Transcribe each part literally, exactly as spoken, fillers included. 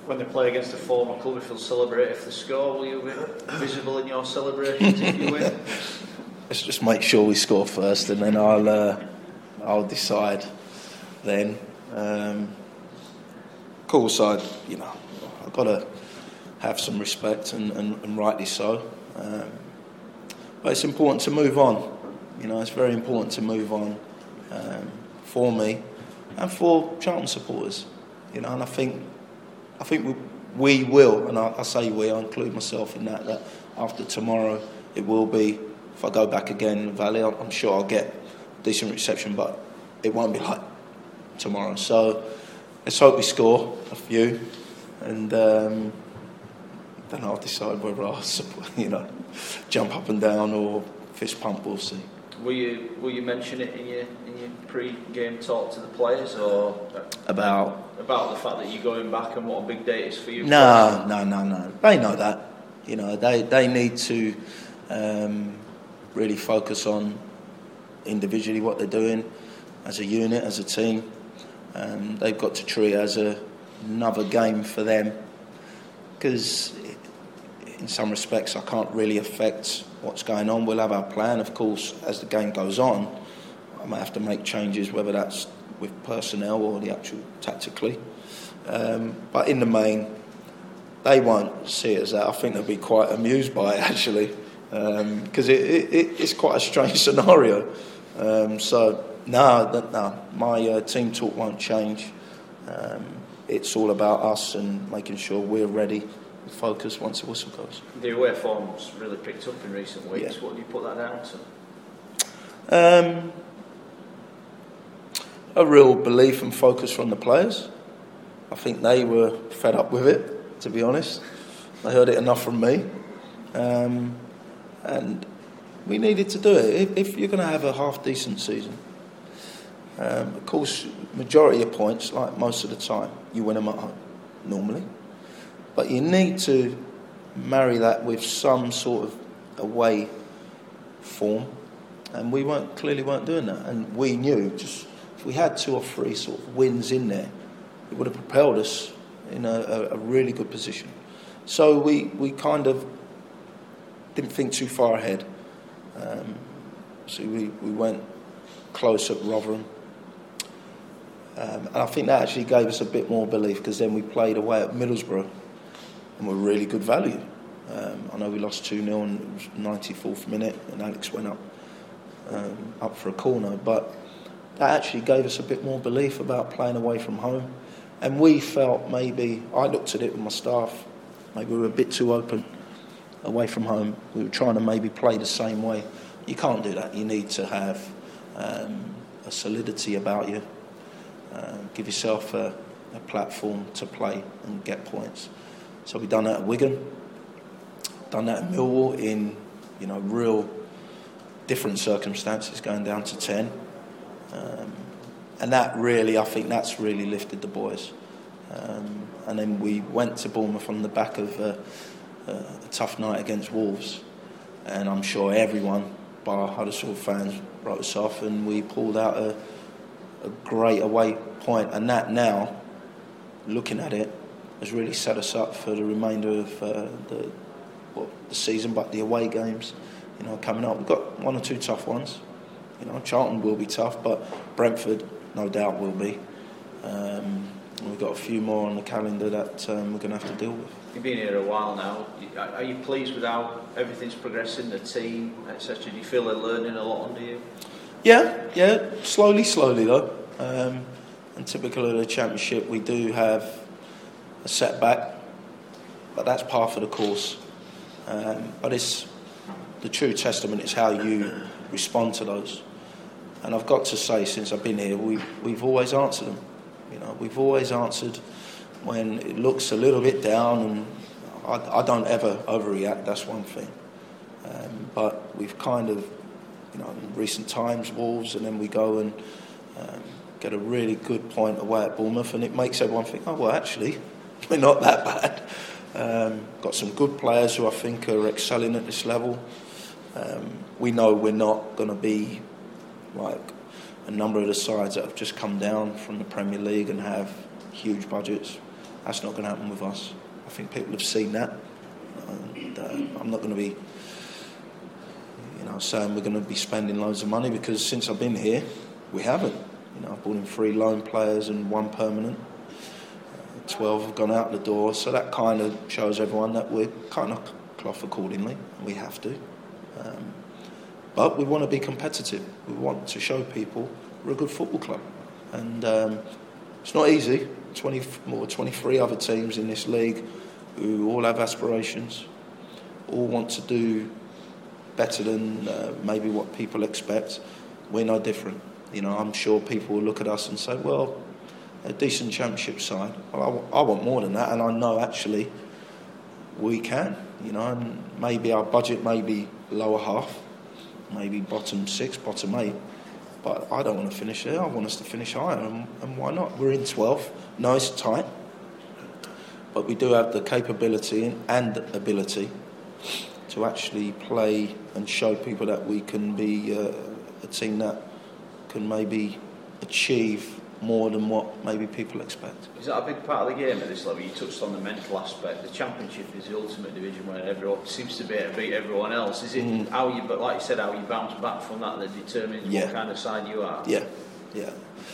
When they play against a former club, if they'll celebrate if they score, will you be visible in your celebrations if you win? Let's just make sure we score first, and then I'll uh, I'll decide then. Um, of course, I you know I've got to have some respect, and, and, and rightly so. Um, but it's important to move on. You know, it's very important to move on um, for me and for Charlton supporters. You know, and I think. I think we, we will, and I, I say we, I include myself in that, that after tomorrow it will be, if I go back again in the Valley, I'm, I'm sure I'll get a decent reception, but it won't be like tomorrow. So let's hope we score a few, and um, then I'll decide whether I'll, you know, jump up and down or fist pump, we'll see. Will you will you mention it in your in your pre-game talk to the players, or about about the fact that you're going back and what a big day it is for you? No, no, no, no. They know that. You know, they they need to um, really focus on individually what they're doing as a unit, as a team. Um, they've got to treat it as a, another game for them, because in some respects I can't really affect what's going on. We'll have our plan, of course, as the game goes on. I might have to make changes, whether that's with personnel or the actual tactically. Um, but in the main, they won't see it as that. I think they'll be quite amused by it, actually, because um, it, it, it's quite a strange scenario. Um, so, no, no, my uh, team talk won't change. Um, it's all about us and making sure we're ready and focused once the whistle goes. The away form's really picked up in recent weeks. Yeah. What do you put that down to? Um, a real belief and focus from the players. I think they were fed up with it, to be honest. They heard it enough from me. Um, and we needed to do it. If, if you're going to have a half-decent season, um, of course, majority of points, like most of the time, you win them at home, normally. But you need to marry that with some sort of away form. And we weren't clearly weren't doing that. And we knew, just if we had two or three sort of wins in there, it would have propelled us in a, a, a really good position. So we, we kind of didn't think too far ahead. Um, so we, we went close at Rotherham. Um, and I think that actually gave us a bit more belief, because then we played away at Middlesbrough and were really good value. Um, I know we lost two nil and it was ninety-fourth minute and Alex went up um, up for a corner, but that actually gave us a bit more belief about playing away from home. And we felt maybe, I looked at it with my staff, maybe we were a bit too open away from home. We were trying to maybe play the same way. You can't do that. You need to have um, a solidity about you. Uh, give yourself a, a platform to play and get points. So we've done that at Wigan, done that at Millwall in, you know, real different circumstances, going down to ten. Um, and that really, I think that's really lifted the boys. Um, and then we went to Bournemouth on the back of uh, uh, a tough night against Wolves. And I'm sure everyone, bar Huddersfield fans, wrote us off, and we pulled out a, a great away point. And that now, looking at it, has really set us up for the remainder of uh, the, well, the season, but the away games, you know, coming up. We've got one or two tough ones. You know, Charlton will be tough, but Brentford, no doubt, will be. Um, and we've got a few more on the calendar that um, we're going to have to deal with. You've been here a while now. Are you pleased with how everything's progressing, the team, et cetera? Do you feel they're learning a lot under you? Yeah, yeah, slowly, slowly though. Um, and typical of the Championship, we do have a setback, but that's par for the course. Um, but it's the true testament is how you respond to those. And I've got to say, since I've been here, we've, we've always answered them. You know, we've always answered when it looks a little bit down, and I, I don't ever overreact, that's one thing. Um, but we've kind of, you know, in recent times, Wolves, and then we go and um, get a really good point away at Bournemouth, and it makes everyone think, oh, well, actually, we're not that bad. Um, got some good players who I think are excelling at this level. Um, we know we're not going to be like a number of the sides that have just come down from the Premier League and have huge budgets. That's not going to happen with us. I think people have seen that. And, uh, I'm not going to be, you know, saying we're going to be spending loads of money, because since I've been here, we haven't. You know, I've brought in three loan players and one permanent. Uh, Twelve have gone out the door, so that kind of shows everyone that we're kind of cloth accordingly. We have to. Um, but we want to be competitive. We want to show people we're a good football club. And um, it's not easy. twenty, more twenty-three other teams in this league who all have aspirations, all want to do better than uh, maybe what people expect. We're no different. You know, I'm sure people will look at us and say, well, a decent championship side. Well, I, w- I want more than that, and I know actually we can. You know, and maybe our budget may be lower half, maybe bottom six, bottom eight. But I don't want to finish there. I want us to finish higher, and, and why not? We're in twelfth. No, it's tight, but we do have the capability and ability to actually play and show people that we can be uh, a team that can maybe achieve more than what maybe people expect. Is that a big part of the game at this level? You touched on the mental aspect. The Championship is the ultimate division where everyone seems to be able to beat everyone else. Is it mm. how you, but like you said, how you bounce back from that that determines yeah. what kind of side you are? Yeah, yeah.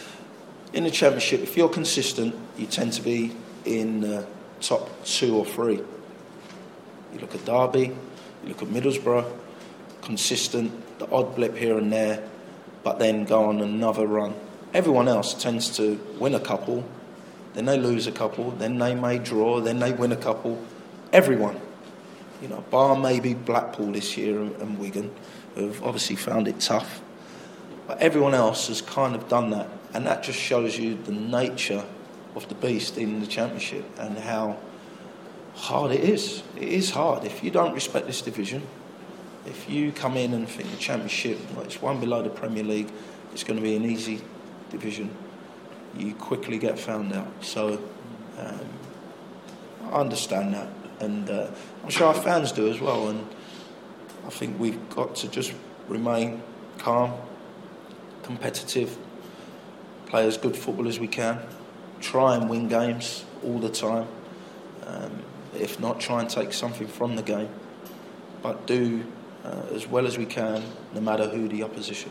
In the Championship, if you're consistent, you tend to be in the top two or three. You look at Derby, you look at Middlesbrough, consistent, the odd blip here and there, but then go on another run. Everyone else tends to win a couple, then they lose a couple, then they may draw, then they win a couple. Everyone. You know, bar maybe Blackpool this year and, and Wigan, who've obviously found it tough. But everyone else has kind of done that. And that just shows you the nature of the beast in the Championship and how hard it is. It is hard. If you don't respect this division, if you come in and think the Championship, well, it's one below the Premier League, it's going to be an easy division, you quickly get found out. So um, I understand that, and uh, I'm sure our fans do as well. And I think we've got to just remain calm, competitive, play as good football as we can, try and win games all the time. Um, if not, try and take something from the game, but do uh, as well as we can, no matter who the opposition.